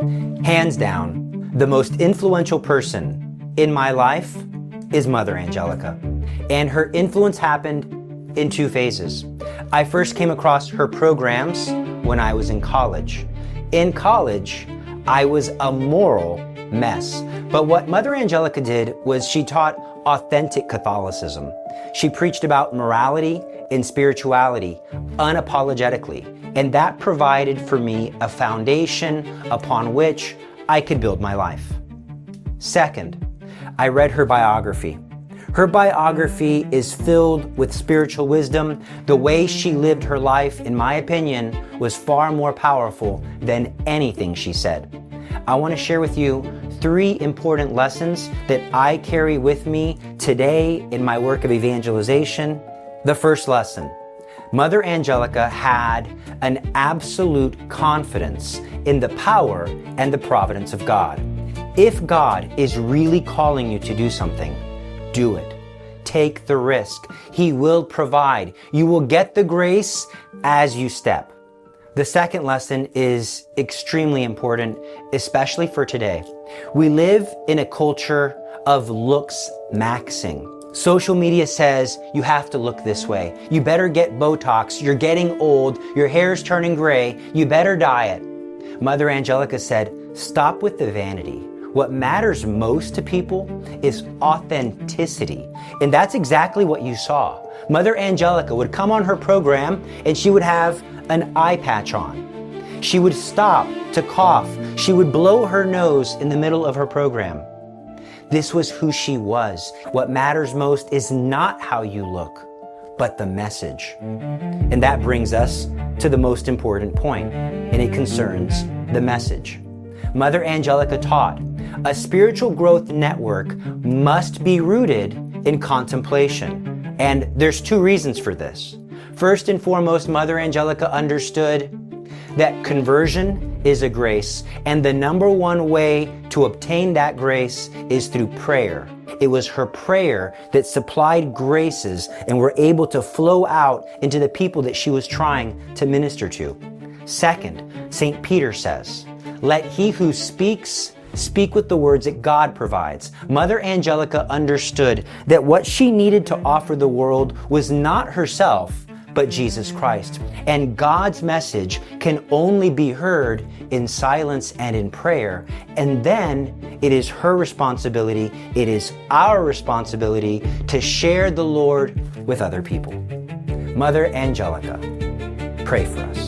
Hands down, the most influential person in my life is Mother Angelica. And her influence happened in two phases. I first came across her programs when I was in college. In college, I was a moral mess. But what Mother Angelica did was she taught authentic Catholicism. She preached about morality and spirituality unapologetically, and that provided for me a foundation upon which I could build my life. Second, I read her biography. Her biography is filled with spiritual wisdom. The way she lived her life, in my opinion, was far more powerful than anything she said. I want to share with you 3 important lessons that I carry with me today in my work of evangelization. The first lesson: Mother Angelica had an absolute confidence in the power and the providence of God. If God is really calling you to do something, do it. Take the risk. He will provide. You will get the grace as you step. The second lesson is extremely important, especially for today. We live in a culture of looks maxing. Social media says you have to look this way. You better get Botox. You're getting old. Your hair's turning gray. You better diet. Mother Angelica said, stop with the vanity. What matters most to people is authenticity. And that's exactly what you saw. Mother Angelica would come on her program and she would have an eye patch on. She would stop to cough. She would blow her nose in the middle of her program. This was who she was. What matters most is not how you look, but the message. And that brings us to the most important point, and it concerns the message. Mother Angelica taught a spiritual growth network must be rooted in contemplation. And there's 2 reasons for this. First and foremost, Mother Angelica understood that conversion is a grace, and the number one way to obtain that grace is through prayer. It was her prayer that supplied graces and were able to flow out into the people that she was trying to minister to. Second, St. Peter says, let he who speaks speak with the words that God provides. Mother Angelica understood that what she needed to offer the world was not herself, but Jesus Christ. And God's message can only be heard in silence and in prayer. And then it is her responsibility, it is our responsibility to share the Lord with other people. Mother Angelica, pray for us.